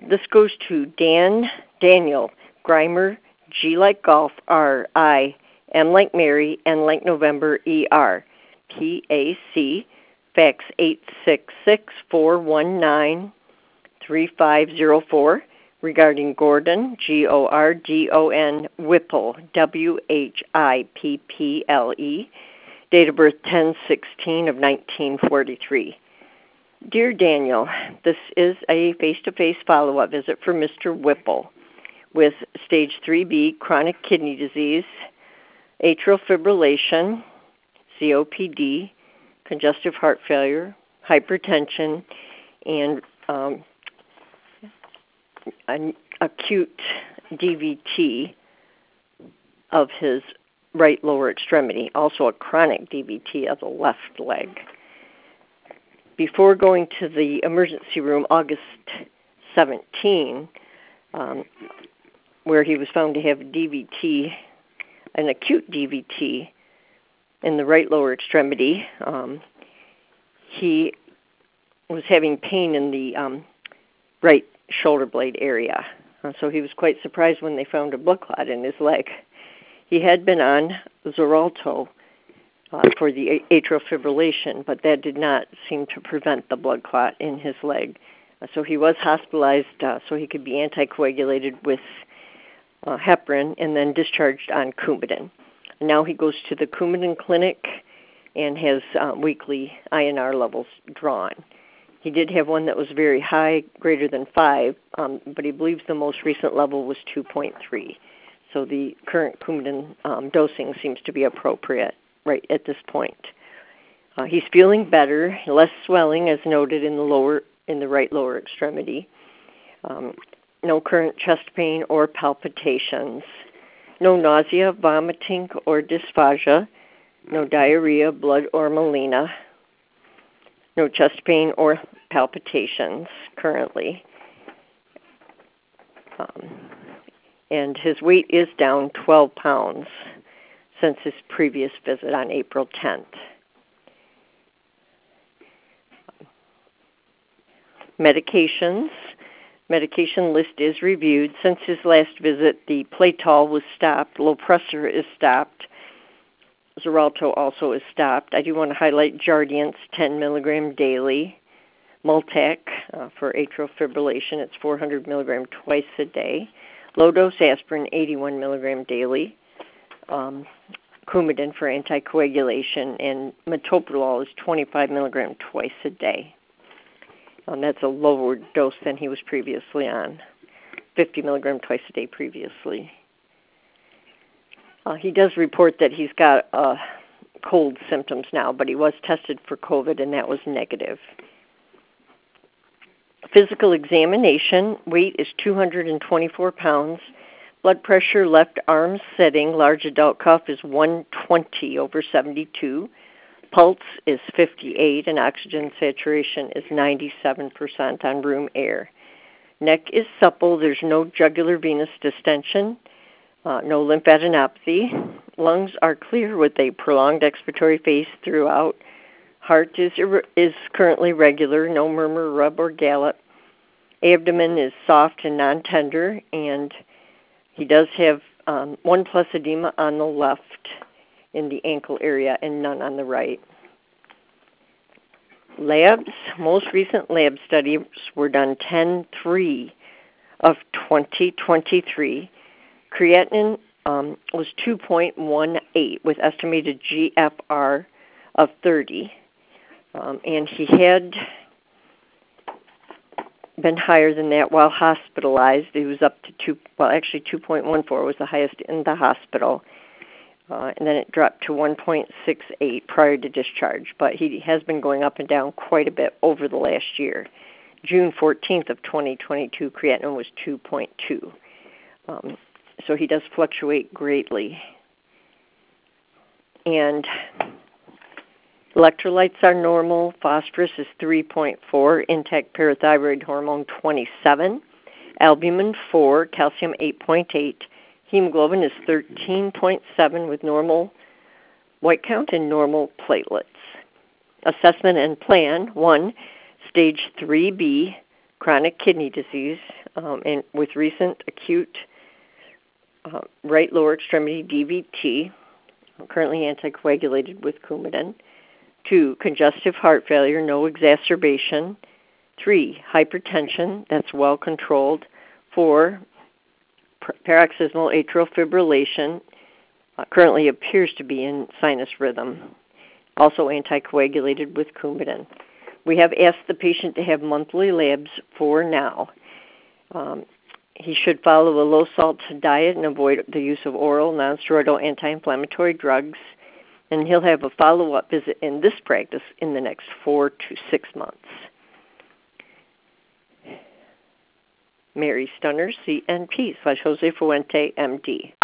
This goes to Daniel Grimer, G like golf, R, I, M like Mary, N like November, ER, PAC, fax 866-419-3504, regarding Gordon, Gordon Whipple, WHIPPLE, date of birth 10/16 of 1943. Dear Daniel, this is a face-to-face follow-up visit for Mr. Whipple with stage 3B chronic kidney disease, atrial fibrillation, COPD, congestive heart failure, hypertension, and an acute DVT of his right lower extremity, also a chronic DVT of the left leg. Before going to the emergency room August 17, where he was found to have DVT, an acute DVT in the right lower extremity, he was having pain in the right shoulder blade area. So he was quite surprised when they found a blood clot in his leg. He had been on Xarelto for the atrial fibrillation, but that did not seem to prevent the blood clot in his leg. So he was hospitalized so he could be anticoagulated with heparin and then discharged on Coumadin. Now he goes to the Coumadin clinic and has weekly INR levels drawn. He did have one that was very high, greater than 5, but he believes the most recent level was 2.3. So the current Coumadin dosing seems to be appropriate right at this point. He's feeling better, less swelling as noted in the right lower extremity. No current chest pain or palpitations. No nausea, vomiting, or dysphagia. No diarrhea, blood, or melena. No chest pain or palpitations currently. And his weight is down 12 pounds since his previous visit on April 10th. Medications. Medication list is reviewed. Since his last visit, the Platal was stopped. Lopressor is stopped. Xarelto also is stopped. I do want to highlight Jardiance, 10 milligram daily. Multac for atrial fibrillation, it's 400 milligram twice a day. Low-dose aspirin, 81 milligram daily. Coumadin for anticoagulation, and metoprolol is 25 milligram twice a day. That's a lower dose than he was previously on, 50 milligram twice a day previously. He does report that he's got cold symptoms now, but he was tested for COVID, and that was negative. Physical examination, weight is 224 pounds. Blood pressure, left arm sitting, large adult cough is 120/72. Pulse is 58, and oxygen saturation is 97% on room air. Neck is supple. There's no jugular venous distension, no lymphadenopathy. Lungs are clear with a prolonged expiratory phase throughout. Heart is currently regular, no murmur, rub, or gallop. Abdomen is soft and non-tender, and he does have 1+ edema on the left in the ankle area and none on the right. Labs, most recent lab studies were done 10/3 of 2023. Creatinine was 2.18 with estimated GFR of 30. And he had been higher than that while hospitalized. He was up to 2.14 was the highest in the hospital. And then it dropped to 1.68 prior to discharge. But he has been going up and down quite a bit over the last year. June 14th of 2022, creatinine was 2.2. So he does fluctuate greatly. And electrolytes are normal. Phosphorus is 3.4. Intact parathyroid hormone 27. Albumin 4. Calcium 8.8. Hemoglobin is 13.7 with normal white count and normal platelets. Assessment and plan. 1. Stage 3B, chronic kidney disease. and with recent acute right lower extremity DVT, currently anticoagulated with Coumadin. 2, congestive heart failure, no exacerbation. 3, hypertension, that's well controlled. 4, paroxysmal atrial fibrillation, currently appears to be in sinus rhythm, also anticoagulated with Coumadin. We have asked the patient to have monthly labs for now. He should follow a low-salt diet and avoid the use of oral nonsteroidal anti-inflammatory drugs, and he'll have a follow-up visit in this practice in the next 4 to 6 months. Mary Stunner, CNP, /Jose Fuente, MD.